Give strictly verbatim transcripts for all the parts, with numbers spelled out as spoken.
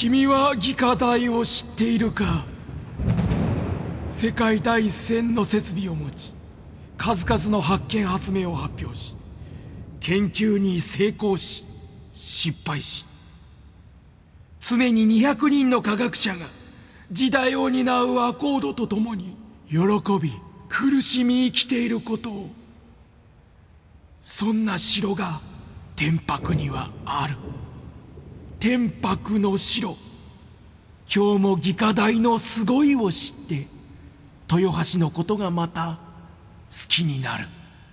君は技科大を知っているか。世界第一線の設備を持ち、数々の発見発明を発表し、研究に成功し失敗し、常ににひゃくにんの科学者が時代を担うアコードとともに喜び苦しみ生きていることを。そんな城が天白にはある。天白の城。今日も技科大のすごいを知って豊橋のことがまた好きになる。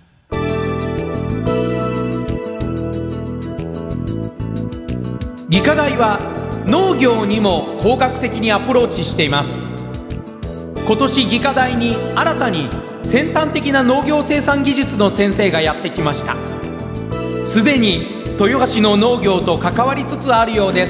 技科大は農業にも工学的にアプローチしています。今年技科大に新たに先端的な農業生産技術の先生がやってきました。すでに豊橋の農業と関わりつつあるようです。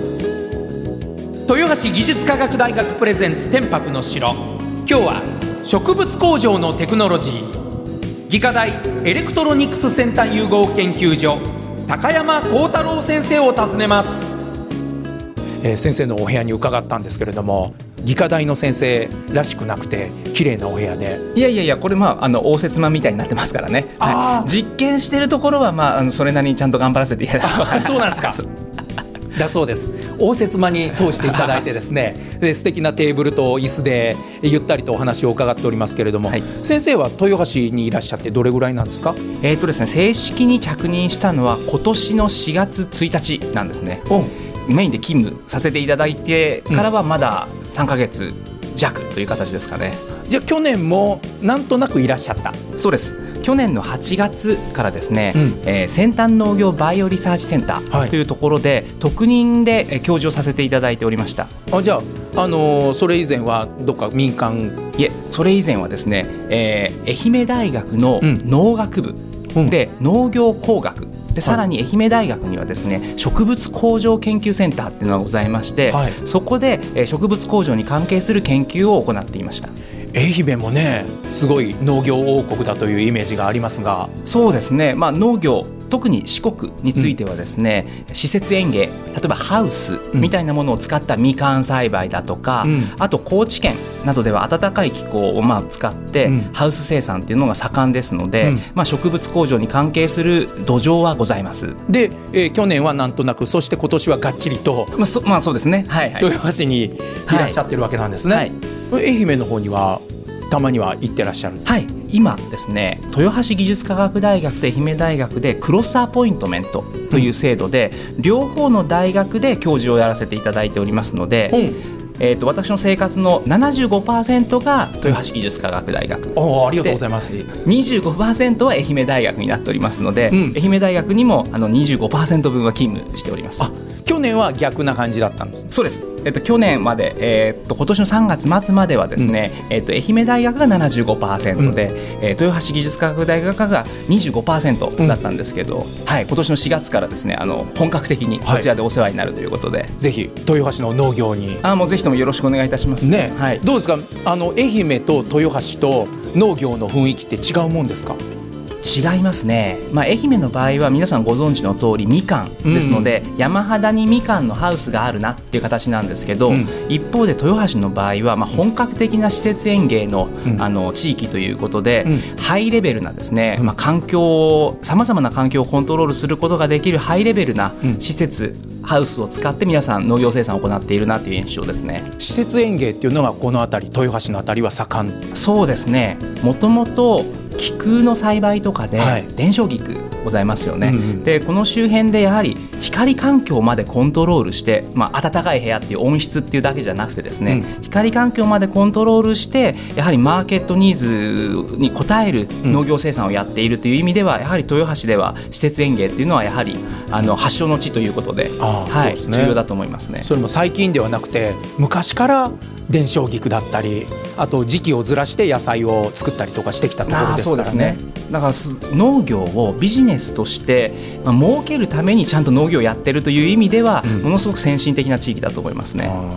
豊橋技術科学大学プレゼンツ天白の城。今日は植物工場のテクノロジー、技科大エレクトロニクス先端融合研究所高山幸太郎先生を訪ねます。 えー、先生のお部屋に伺ったんですけれども、技科大の先生らしくなくて綺麗なお部屋で。 いやいやいや、これまああの応接間みたいになってますからね。はい、実験してるところはまああのそれなりにちゃんと頑張らせていただいて。 そうなんですか。だそうです。応接間に通していただいてですねで素敵なテーブルと椅子でゆったりとお話を伺っておりますけれども、はい、先生は豊橋にいらっしゃってどれぐらいなんですか？ えーとですね、正式に着任したのは今年のしがつついたちなんですね。メインで勤務させていただいてからはまださんかげつじゃくという形ですかね。 うん、じゃあ去年もなんとなくいらっしゃった？ そうです。去年のはちがつからですね、うんえー、先端農業バイオリサーチセンターというところで、はい、特任で教授をさせていただいておりました。 あ、じゃあ、あのー、それ以前はどっか民間？ いえ、それ以前はですね、えー、愛媛大学の農学部、うん、で農業工学で、さらに愛媛大学にはですね植物工場研究センターっていうのがございまして、はい、そこで植物工場に関係する研究を行っていました。 愛媛もねすごい農業王国だというイメージがありますが。 そうですね、まあ、農業特に四国についてはですね、うん、施設園芸、例えばハウスみたいなものを使ったみかん栽培だとか、うん、あと高知県などでは暖かい気候をまあ使ってハウス生産っていうのが盛んですので、うんまあ、植物工場に関係する土壌はございます。 で、えー、去年はなんとなく、そして今年はがっちりと、 まあ そ, まあ、そうですね、はいはい、 豊橋にいらっしゃってるわけなんですね。はいはい、愛媛の方にはたまには行ってらっしゃる？ はい、今ですね、豊橋技術科学大学と愛媛大学でクロスアポイントメントという制度で、うん、両方の大学で教授をやらせていただいておりますので、うんえー、と私の生活の ななじゅうごパーセント が豊橋技術科学大学、 おありがとうございます。 にじゅうごパーセント は愛媛大学になっておりますので、うん、愛媛大学にもあの にじゅうごパーセント 分は勤務しております。 あ、去年は逆な感じだったんです？ そうです。えっと、去年まで、えー、っと今年のさんがつ末まではですね、うんえっと、愛媛大学が ななじゅうごパーセント で、うんえー、豊橋技術科学大学が にじゅうごパーセント だったんですけど、うんはい、今年のしがつからですね、あの本格的にこちらでお世話になるということで、はい、 ぜひ豊橋の農業にあもうぜひともよろしくお願いいたします、 ねはい、 どうですか、あの愛媛と豊橋と農業の雰囲気って違うもんですか？ 違いますね、まあ、愛媛の場合は皆さんご存知の通りみかんですので、うん、山肌にみかんのハウスがあるなっていう形なんですけど、うん、一方で豊橋の場合は、まあ、本格的な施設園芸 の,、うん、あの地域ということで、うん、ハイレベルなですね、まあ、環境をさまざまな環境をコントロールすることができるハイレベルな施設、うん、ハウスを使って皆さん農業生産を行っているなという印象ですね。 施設園芸っていうのがこの辺り、豊橋の辺りは盛ん？ そうですね、もともと菊の栽培とかで伝承菊ございますよね、はいうんうん、でこの周辺でやはり光環境までコントロールして、まあ、暖かい部屋っていう温室っていうだけじゃなくてですね、うん、光環境までコントロールしてやはりマーケットニーズに応える農業生産をやっているという意味では、うん、やはり豊橋では施設園芸っていうのはやはりあの発祥の地ということで、はい、重要だと思いますね。 それも最近ではなくて昔から伝承菊だったり、あと時期をずらして野菜を作ったりとかしてきたところですからね。 そうですね、だから農業をビジネスとして、まあ、儲けるためにちゃんと農業をやってるという意味では、うん、ものすごく先進的な地域だと思いますね。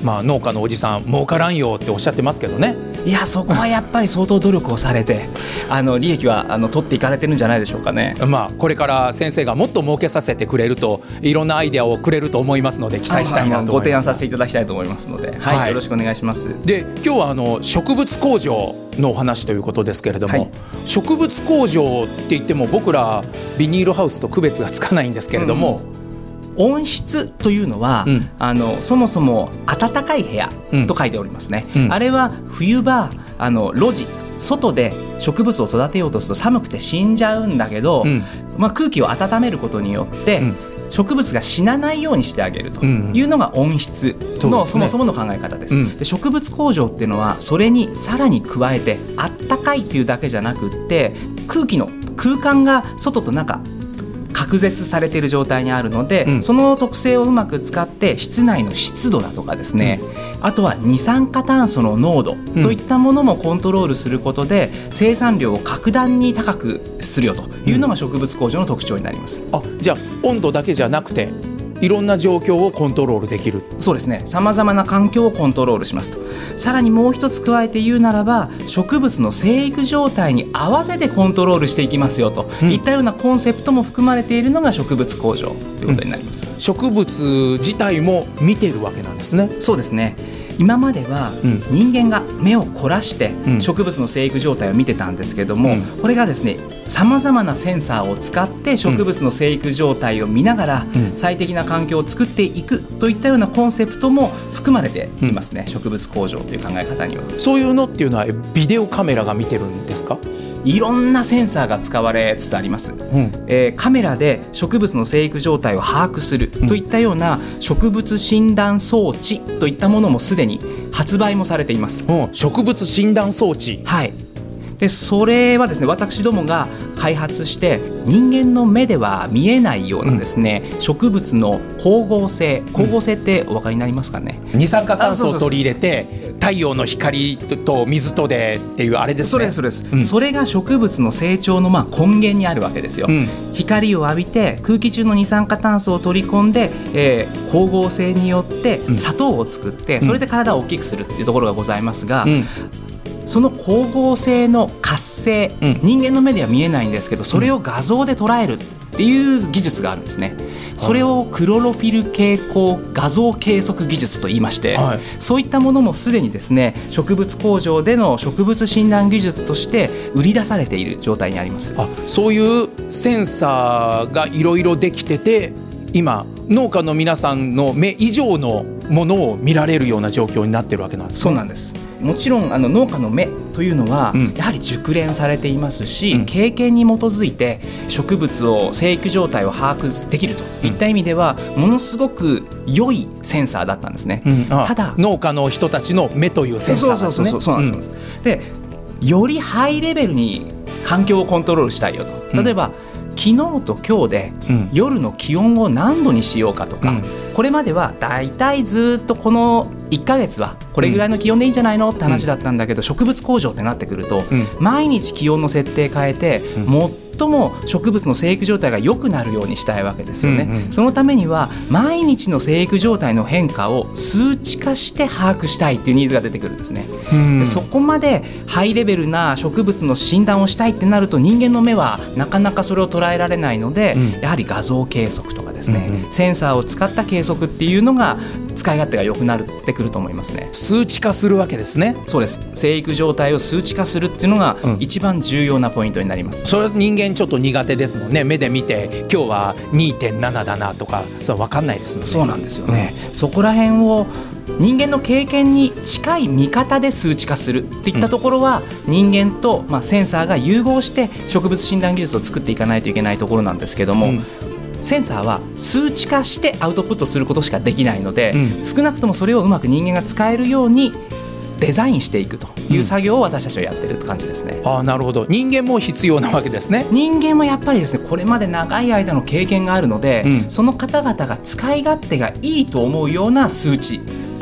まあ、農家のおじさん儲からんよっておっしゃってますけどね。 いやそこはやっぱり相当努力をされてあの利益はあの取っていかれてるんじゃないでしょうかね。 まあ、これから先生がもっと儲けさせてくれるといろんなアイデアをくれると思いますので期待したいなと思います。 ご提案させていただきたいと思いますので、はいはい、よろしくお願いします。 で今日はあの植物工場のお話ということですけれども、はい、植物工場って言っても僕らビニールハウスと区別がつかないんですけれども、 うん、温室というのは、うん、あのそもそも暖かい部屋と書いておりますね、うん、あれは冬場あの露地外で植物を育てようとすると寒くて死んじゃうんだけど、うんまあ、空気を温めることによって、うん植物が死なないようにしてあげるというのが温室のそもそもの考え方です、うん、で植物工場っていうのはそれにさらに加えてあったかいっていうだけじゃなくって空気の空間が外と中隔絶されている状態にあるので、うん、その特性をうまく使って室内の湿度だとかですね、うん、あとは二酸化炭素の濃度といったものもコントロールすることで、うん、生産量を格段に高くするよというのが植物工場の特徴になります、うん、 あじゃあ温度だけじゃなくていろんな状況をコントロールできる。 そうですね、さまざまな環境をコントロールしますと。さらにもう一つ加えて言うならば植物の生育状態に合わせてコントロールしていきますよといったようなコンセプトも含まれているのが植物工場ということになります、うん、 植物自体も見てるわけなんですね。 そうですね、今までは人間が目を凝らして植物の生育状態を見てたんですけども、うん、これがですねさまざまなセンサーを使って植物の生育状態を見ながら最適な環境を作っていくといったようなコンセプトも含まれていますね、うん、植物工場という考え方には。 そういうのっていうのはビデオカメラが見てるんですか？ いろんなセンサーが使われつつあります、うんえー、カメラで植物の生育状態を把握するといったような植物診断装置といったものもすでに発売もされています、 うん、植物診断装置、 はい、でそれはですね私どもが開発して人間の目では見えないようなですね、うん、植物の光合成光合成ってお分かりになりますかね、 うん、二酸化炭素を取り入れて太陽の光と水とでっていうあれですね。 それですそれです、うん、それが植物の成長のまあ根源にあるわけですよ、うん、光を浴びて空気中の二酸化炭素を取り込んで、えー、光合成によって砂糖を作って、うん、それで体を大きくするっていうところがございますが、うんその光合成の活性、うん、人間の目では見えないんですけどそれを画像で捉えるっていう技術があるんですね。それをクロロフィル蛍光画像計測技術と言いまして、はい、そういったものもすでにですね植物工場での植物診断技術として売り出されている状態にあります。 あ、そういうセンサーがいろいろできてて今農家の皆さんの目以上のものを見られるような状況になってるわけなんですね。 そうなんです。もちろんあの農家の目というのは、うん、やはり熟練されていますし、うん、経験に基づいて植物を生育状態を把握できるといった意味では、うん、ものすごく良いセンサーだったんですね、うん、ただ農家の人たちの目というセンサーですね。 そうなんです、うん、でよりハイレベルに環境をコントロールしたいよと。例えば、うん昨日と今日で夜の気温を何度にしようかとか、うん、これまではだいたいずっとこのいっかげつはこれぐらいの気温でいいんじゃないのって話だったんだけど、うん、植物工場ってなってくると、うん、毎日気温の設定変えて、うん、最も植物の生育状態が良くなるようにしたいわけですよね、うんうん、そのためには毎日の生育状態の変化を数値化して把握したいっていうニーズが出てくるんですね、うん、でそこまでハイレベルな植物の診断をしたいってなると人間の目はなかなかそれを捉えられないので、うん、やはり画像計測とかですね、うんうん、センサーを使った計測っていうのが使い勝手が良くなってくると思いますね。 数値化するわけですね。 そうです。生育状態を数値化するっていうのが一番重要なポイントになります、 うん、それ人間ちょっと苦手ですもんね。目で見て今日は にてんなな だなとかそれ分かんないですもんね。 そうなんですよね、うん、そこら辺を人間の経験に近い見方で数値化するっていったところは、うん、人間と、まあ、センサーが融合して植物診断技術を作っていかないといけないところなんですけども、うんセンサーは数値化してアウトプットすることしかできないので、うん、少なくともそれをうまく人間が使えるようにデザインしていくという作業を私たちはやってるって感じですね、 うん、あ、なるほど。人間も必要なわけですね。 人間もやっぱりですねこれまで長い間の経験があるので、うん、その方々が使い勝手がいいと思うような数値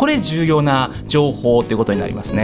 これ重要な情報ということになりますね。 うん、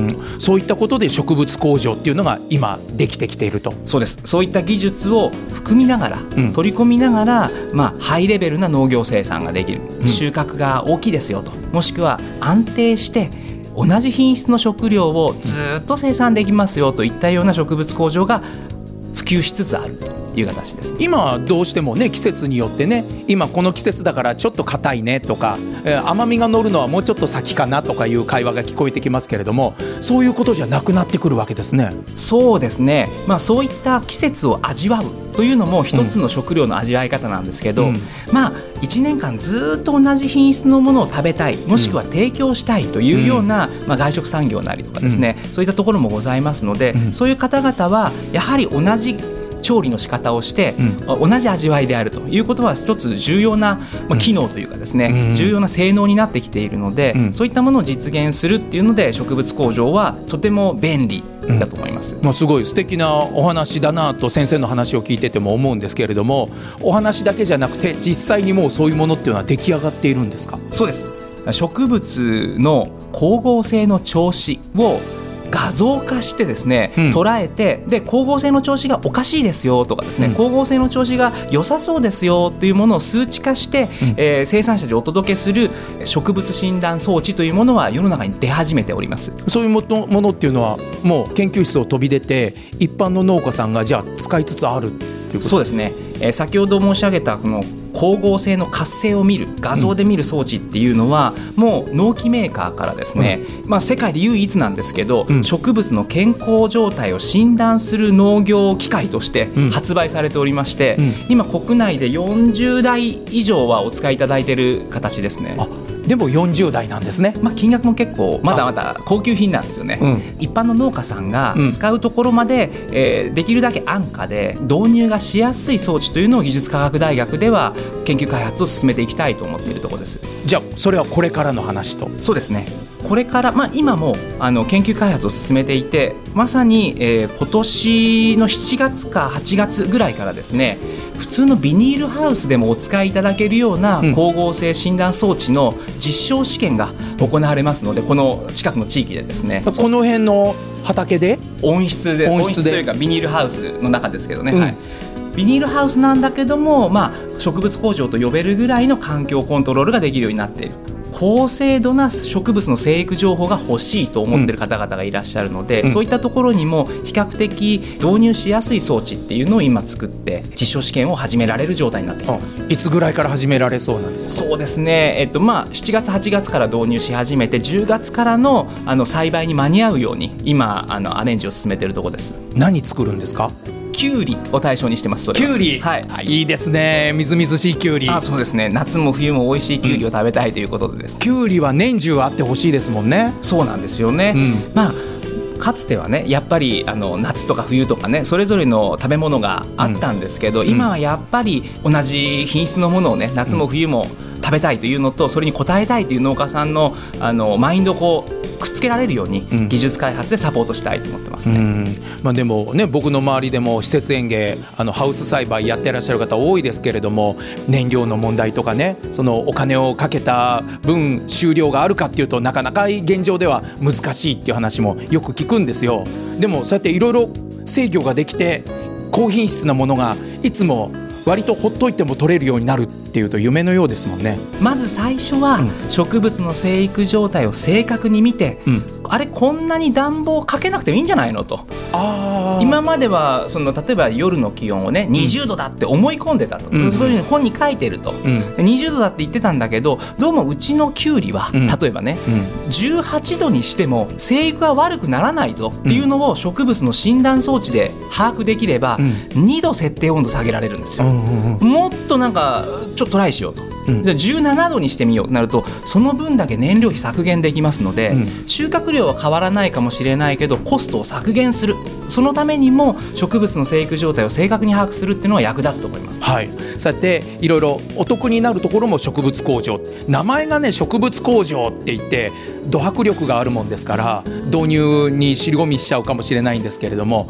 はい、そういったことで植物工場っていうのが今できてきていると。 そうです。そういった技術を含みながら、うん、取り込みながら、まあ、ハイレベルな農業生産ができる、うん、収穫が大きいですよと、もしくは安定して同じ品質の食料をずっと生産できますよといったような植物工場が普及しつつあるという形です。 今どうしてもね、季節によってね、今この季節だからちょっと硬いねとか、えー、甘みが乗るのはもうちょっと先かなとかいう会話が聞こえてきますけれども、そういうことじゃなくなってくるわけですね。 そうですね、まあ、そういった季節を味わうというのも一つの食料の味わい方なんですけど、うん、まあいちねんかんずっと同じ品質のものを食べたい、もしくは提供したいというような、うん、まあ、外食産業なりとかですね、うん、そういったところもございますので、うん、そういう方々はやはり同じ調理の仕方をして、うん、同じ味わいであるということは一つ重要な、まあ、機能というかですね、うん、重要な性能になってきているので、うん、そういったものを実現するっていうので植物工場はとても便利だと思います。 うん、まあ、すごい素敵なお話だなと先生の話を聞いてても思うんですけれども、お話だけじゃなくて実際にもうそういうものっていうのは出来上がっているんですか？ そうです。植物の光合成の調子を画像化してですね、うん、捉えて、で光合成の調子がおかしいですよとかですね、うん、光合成の調子が良さそうですよというものを数値化して、うん、えー、生産者にお届けする植物診断装置というものは世の中に出始めております。 そういうもの、ものっていうのはもう研究室を飛び出て一般の農家さんがじゃあ使いつつあるっていうこと？ そうですね、えー、先ほど申し上げたこの光合成の活性を見る画像で見る装置っていうのは、うん、もう農機メーカーからですね、うん、まあ、世界で唯一なんですけど、うん、植物の健康状態を診断する農業機械として発売されておりまして、うん、今国内でよんじゅうだい以上はお使いいただいている形ですね。 あ、でもよんじゅうだいなんですね。 まあ、金額も結構まだまだ高級品なんですよね。うん、一般の農家さんが使うところまで、うん、えー、できるだけ安価で導入がしやすい装置というのを技術科学大学では研究開発を進めていきたいと思っているところです。 じゃあそれはこれからの話と？ そうですね、これから、まあ、今もあの研究開発を進めていて、まさに、えー、今年のしちがつかはちがつぐらいからですね、普通のビニールハウスでもお使いいただけるような光合成診断装置の実証試験が行われますので、この近くの地域でですね、 この辺の畑で温室で温室で温室というかビニールハウスの中ですけどね、うん、はい、ビニールハウスなんだけども、まあ、植物工場と呼べるぐらいの環境コントロールができるようになっている。高精度な植物の生育情報が欲しいと思っている方々がいらっしゃるので、うん、そういったところにも比較的導入しやすい装置っていうのを今作って実証試験を始められる状態になってきています。 いつぐらいから始められそうなんですか？ そうですね、えっとまあ、しちがつはちがつから導入し始めてじゅうがつから の, あの栽培に間に合うように今あのアレンジを進めているところです。 何作るんですか？ キュウリを対象にしてます。それはキュウリ、はい、あ、いいですね。みずみずしいキュウリ。 あ、そうですね、夏も冬も美味しいキュウリを食べたいということでです、ね、 キュウリは年中あってほしいですもんね。 そうなんですよね、うん、まあかつてはね、やっぱりあの夏とか冬とかね、それぞれの食べ物があったんですけど、うん、今はやっぱり同じ品質のものをね、夏も冬も食べたいというのと、それに応えたいという農家さん の, あのマインドをこうくっつけられるように技術開発でサポートしたいと思ってますね。うん、 まあ、でもね、僕の周りでも施設園芸、あのハウス栽培やってらっしゃる方多いですけれども、燃料の問題とかね、そのお金をかけた分収量があるかっていうとなかなか現状では難しいっていう話もよく聞くんですよ。でもそうやっていろいろ制御ができて高品質なものがいつも割とほっといても取れるようになるっていうと夢のようですもんね。 まず最初は植物の生育状態を正確に見て、うん、あれこんなに暖房かけなくてもいいんじゃないのと。あ、今まではその例えば夜の気温をねにじゅうどだって思い込んでたと、うん、そういうふうに本に書いてると、うん、にじゅうどだって言ってたんだけど、どうもうちのキュウリは、うん、例えばね、うん、じゅうはちどにしても生育が悪くならないとっていうのを植物の診断装置で把握できれば、うん、にど設定温度下げられるんですよ、うんうんうん、もっとなんかちょっとトライしようと、うん、じゃあじゅうななどにしてみようとなると、その分だけ燃料費削減できますので、うん、収穫量は変わらないかもしれないけどコストを削減する、そのためにも植物の生育状態を正確に把握するっていうのは役立つと思います。 はい、そうやっていろいろお得になるところも植物工場、名前がね植物工場って言ってド迫力があるもんですから導入に尻込みしちゃうかもしれないんですけれども、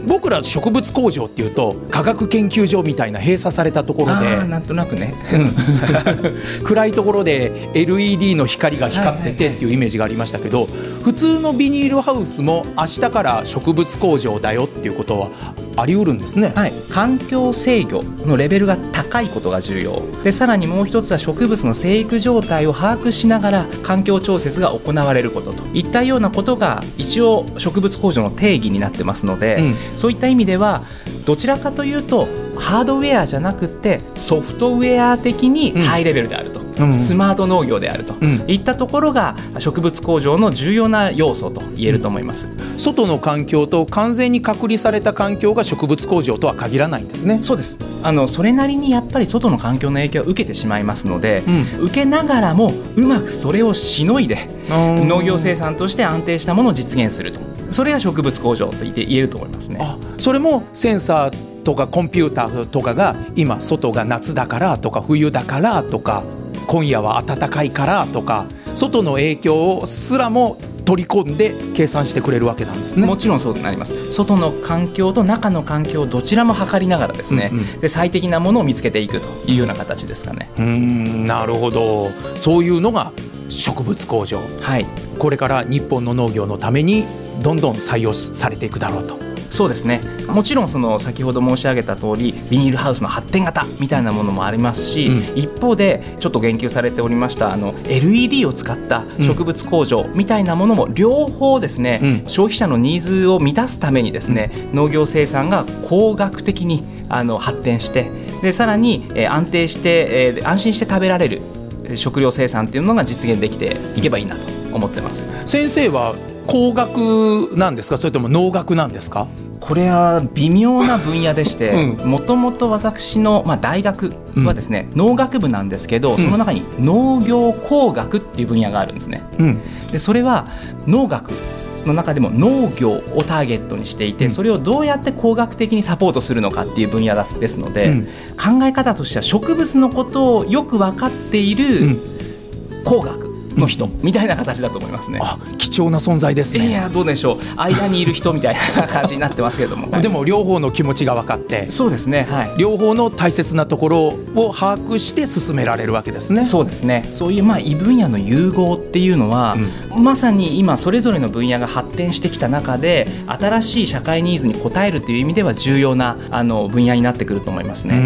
僕ら植物工場っていうと科学研究所みたいな閉鎖されたところで、 あなんとなくね、 暗いところで エルイーディー の光が光っててっていうイメージがありましたけど、普通のビニールハウスも明日から植物工場だよっていうことはあり得るんですね。 はい、環境制御のレベルが高いことが重要で、さらにもう一つは植物の生育状態を把握しながら環境調節が行われることといったようなことが一応植物工場の定義になってますので、うん、そういった意味ではどちらかというとハードウェアじゃなくてソフトウェア的にハイレベルであると、うん、スマート農業であると、うん、いったところが植物工場の重要な要素と言えると思います、 うん、外の環境と完全に隔離された環境が植物工場とは限らないんですね。 そうです。あのそれなりにやっぱり外の環境の影響を受けてしまいますので、うん、受けながらもうまくそれをしのいで農業生産として安定したものを実現すると、それが植物工場と言って言えると思いますね。 あ、それもセンサーとかコンピューターとかが今外が夏だからとか冬だからとか今夜は暖かいからとか外の影響をすらも取り込んで計算してくれるわけなんですね。 もちろんそうなります。外の環境と中の環境をどちらも測りながらですね、うんうん、で最適なものを見つけていくというような形ですかね。 うーん、なるほど。そういうのが植物工場、はい、これから日本の農業のためにどんどん採用されていくだろうと。 そうですね。もちろんその先ほど申し上げた通りビニールハウスの発展型みたいなものもありますし、うん、一方でちょっと言及されておりましたあの エルイーディー を使った植物工場みたいなものも両方ですね、うん、消費者のニーズを満たすためにですね、うん、農業生産が工学的にあの発展してでさらに、えー、安定して、えー、安心して食べられる食料生産っていうのが実現できていけばいいなと思ってます。 先生は工学なんですか、それとも農学なんですか？ これは微妙な分野でしてもともと私の、まあ、大学はですね、うん、農学部なんですけど、その中に農業工学っていう分野があるんですね、うん、でそれは農学の中でも農業をターゲットにしていて、うん、それをどうやって工学的にサポートするのかっていう分野ですので、うん、考え方としては植物のことをよく分かっている工学の人みたいな形だと思いますね。 あ、貴重な存在ですね。 いやどうでしょう、間にいる人みたいな感じになってますけどもでも両方の気持ちが分かって、 そうですね、はい、 両方の大切なところを把握して進められるわけですね。 そうですね。そういうまあ異分野の融合っていうのは、うん、まさに今それぞれの分野が発展してきた中で新しい社会ニーズに応えるという意味では重要なあの分野になってくると思いますね。 うん、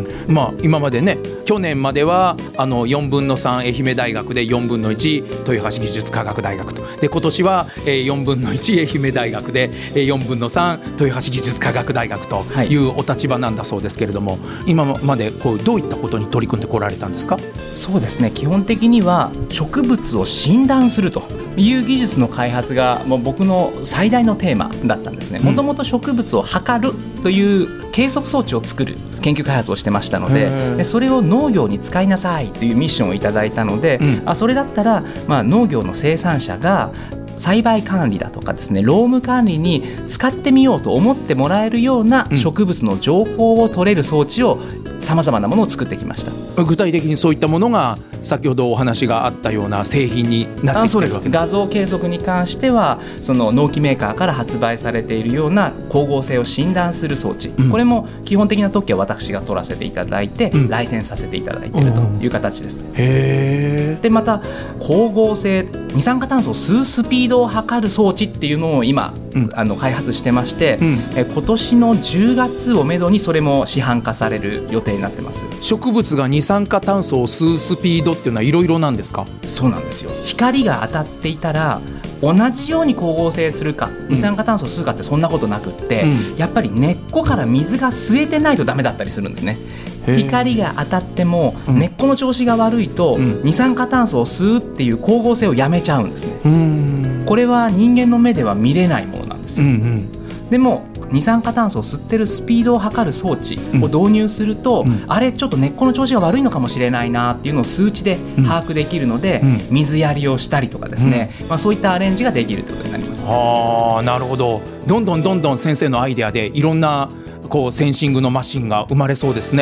まあ、今までね、去年まではあのよんぶんのさん愛媛大学でよんぶんのいち豊橋技術科学大学とで、今年はよんぶんのいち愛媛大学でよんぶんのさん豊橋技術科学大学というお立場なんだそうですけれども、はい、今までこうどういったことに取り組んでこられたんですか？ そうですね、基本的には植物を診断するという技術の開発がもう僕の最大のテーマだったんですね。もともと植物を測るという計測装置を作る研究開発をしてましたので、でそれを農業に使いなさいというミッションをいただいたので、うん、あそれだったら、まあ、農業の生産者が栽培管理だとかですね、労務管理に使ってみようと思ってもらえるような植物の情報を取れる装置をさまざまなものを作ってきました。 具体的にそういったものが先ほどお話があったような製品になってきているわけです。 画像計測に関してはその農機メーカーから発売されているような光合成を診断する装置、うん、これも基本的な特許は私が取らせていただいて、うん、ライセンスさせていただいているという形です、うん、 へでまた光合成二酸化炭素を吸うスピードを測る装置っていうのを今、うん、あの開発してまして、うん、え今年のじゅうがつをめどにそれも市販化される予定になってます。 植物が二酸化炭素を吸うスピードっていうのはいろいろなんですか？ そうなんですよ。光が当たっていたら同じように光合成するか、二酸化炭素を吸うかってそんなことなくって、うん、やっぱり根っこから水が吸えてないとダメだったりするんですね。光が当たっても根っこの調子が悪いと、うん、二酸化炭素を吸うっていう光合成をやめちゃうんですね。うんこれは人間の目では見れないものなんですよ、うんうん、でも二酸化炭素を吸ってるスピードを測る装置を導入すると、うん、あれちょっと根っこの調子が悪いのかもしれないなっていうのを数値で把握できるので、うん、水やりをしたりとかですね、うんまあ、そういったアレンジができるということになります。 あー、なるほど。どんどんどんどん先生のアイデアでいろんなこうセンシングのマシンが生まれそうですね。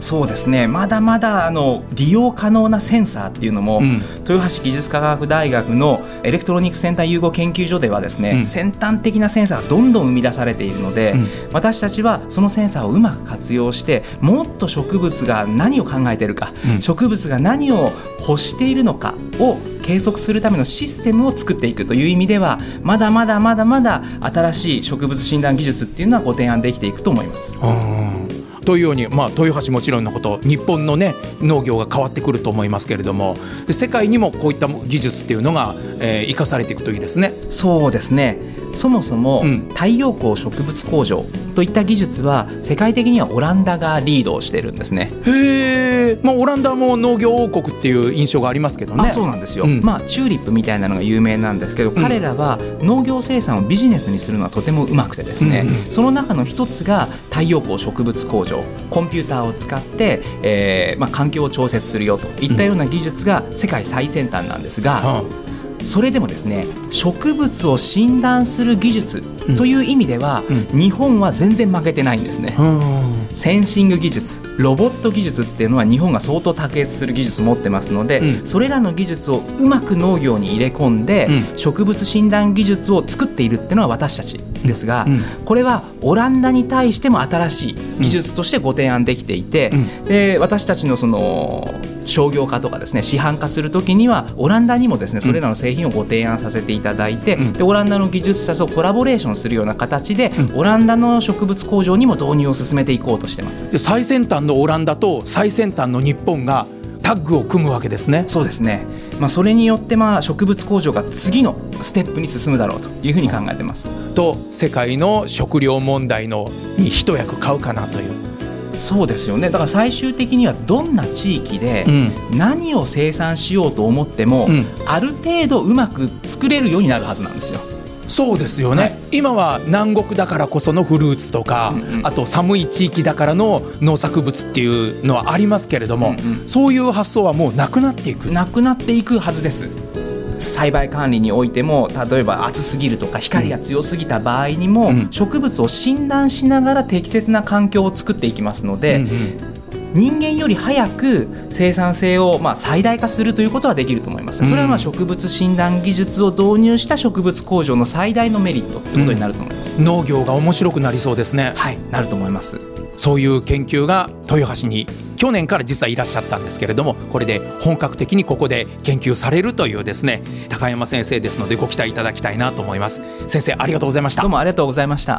そうですね、まだまだあの利用可能なセンサーっていうのも、うん、豊橋技術科学大学のエレクトロニクス先端融合研究所ではですね、うん、先端的なセンサーがどんどん生み出されているので、うん、私たちはそのセンサーをうまく活用してもっと植物が何を考えているか、うん、植物が何を欲しているのかを計測するためのシステムを作っていくという意味ではまだまだまだまだ新しい植物診断技術っていうのはご提案できていくと思います。 というように、まあ、豊橋もちろんのこと日本の、ね、農業が変わってくると思いますけれども、世界にもこういった技術っていうのが、えー、生かされていくといいですね。 そうですね、そもそも、うん、太陽光植物工場といった技術は世界的にはオランダがリードをしてるんですね。 へー、まあ、オランダも農業王国っていう印象がありますけどね。 あ、そうなんですよ、うん、まあ、チューリップみたいなのが有名なんですけど、うん、彼らは農業生産をビジネスにするのはとてもうまくてですね、うんうん、その中の一つが太陽光植物工場、コンピューターを使って、えーまあ、環境を調節するよといったような技術が世界最先端なんですが、うん、それでもですね、植物を診断する技術という意味では、うん、日本は全然負けてないんですね、うん、センシング技術、ロボット技術っていうのは日本が相当卓越する技術を持ってますので、うん、それらの技術をうまく農業に入れ込んで、うん、植物診断技術を作っているっていうのは私たちですが、うん、これはオランダに対しても新しい技術としてご提案できていて、うん、で私たちのその商業化とかですね、市販化するときにはオランダにもですね、それらの製品をご提案させていただいて、うん、でオランダの技術者とコラボレーションするような形で、うん、オランダの植物工場にも導入を進めていこうとしてます。 で最先端のオランダと最先端の日本がタッグを組むわけですね。 そうですね、まあ、それによってまあ植物工場が次のステップに進むだろうというふうに考えてます。 と世界の食料問題のに一役買うかなという。 そうですよね。だから最終的にはどんな地域で何を生産しようと思っても、うん、ある程度うまく作れるようになるはずなんですよ。 そうですよね、はい、今は南国だからこそのフルーツとか、うんうん、あと寒い地域だからの農作物っていうのはありますけれども、うんうん、そういう発想はもうなくなっていくなくなっていくはずです。栽培管理においても例えば暑すぎるとか光が強すぎた場合にも、うん、植物を診断しながら適切な環境を作っていきますので、うんうん、人間より早く生産性をまあ最大化するということはできると思います。それはまあ植物診断技術を導入した植物工場の最大のメリットということになると思います、 うん、農業が面白くなりそうですね。 はい、なると思います。 そういう研究が豊橋に去年から実はいらっしゃったんですけれども、これで本格的にここで研究されるというですね、高山先生ですのでご期待いただきたいなと思います。先生ありがとうございました。 どうもありがとうございました。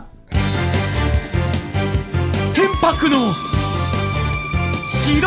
天白の城。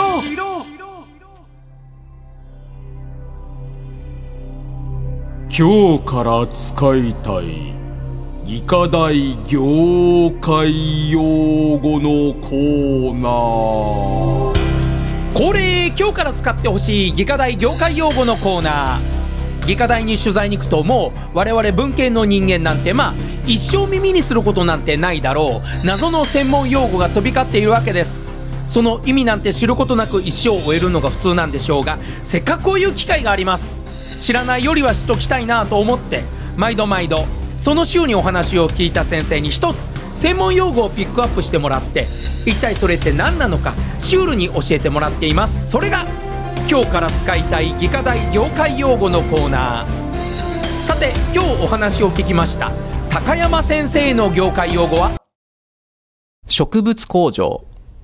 今日から使いたい技科大業界用語のコーナー。 恒例、今日から使ってほしい技科大業界用語のコーナー。技科大に取材に行くと、もう我々文系の人間なんてまあ一生耳にすることなんてないだろう謎の専門用語が飛び交っているわけです。その意味なんて知ることなく一生を終えるのが普通なんでしょうが、せっかくこういう機会があります。知らないよりは知っときたいなと思って毎度毎度その週にお話を聞いた先生に一つ専門用語をピックアップしてもらって、一体それって何なのかシュールに教えてもらっています。それが今日から使いたい技科大業界用語のコーナー。さて今日お話を聞きました高山先生の業界用語は植物工場。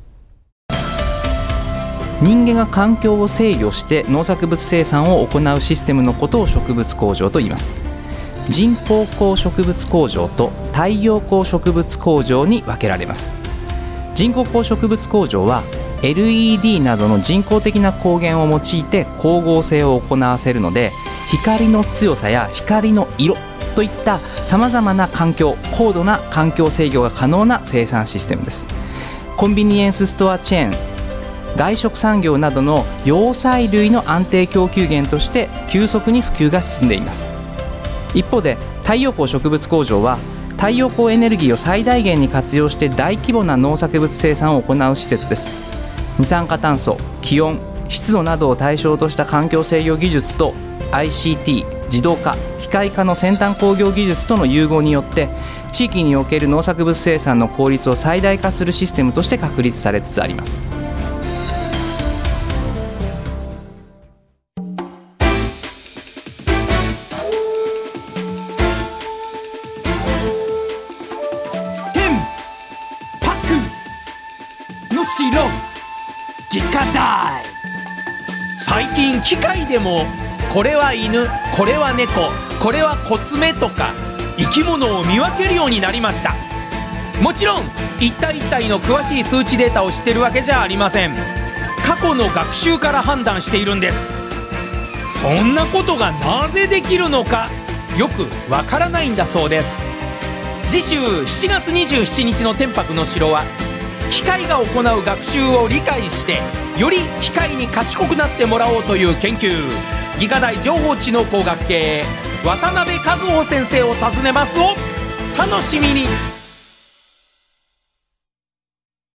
人間が環境を制御して農作物生産を行うシステムのことを植物工場と言います。人工光植物工場と太陽光植物工場に分けられます。人工光植物工場は エルイーディー などの人工的な光源を用いて光合成を行わせるので、光の強さや光の色といったさまざまな環境、高度な環境制御が可能な生産システムです。コンビニエンスストアチェーン、外食産業などの葉菜類の安定供給源として急速に普及が進んでいます。一方で太陽光植物工場は太陽光エネルギーを最大限に活用して大規模な農作物生産を行う施設です。二酸化炭素、気温、湿度などを対象とした環境制御技術と アイシーティー、自動化、機械化の先端工業技術との融合によって地域における農作物生産の効率を最大化するシステムとして確立されつつあります。 科大。最近機械でもこれは犬、これは猫、これはコツメとか生き物を見分けるようになりました。もちろん一体一体の詳しい数値データを知ってるわけじゃありません。過去の学習から判断しているんです。そんなことがなぜできるのかよくわからないんだそうです。次週しちがつにじゅうしちにちの天白の城は機械が行う学習を理解してより機械に賢くなってもらおうという研究、技科大情報知能工学系渡辺和夫先生を訪ねますを楽しみに。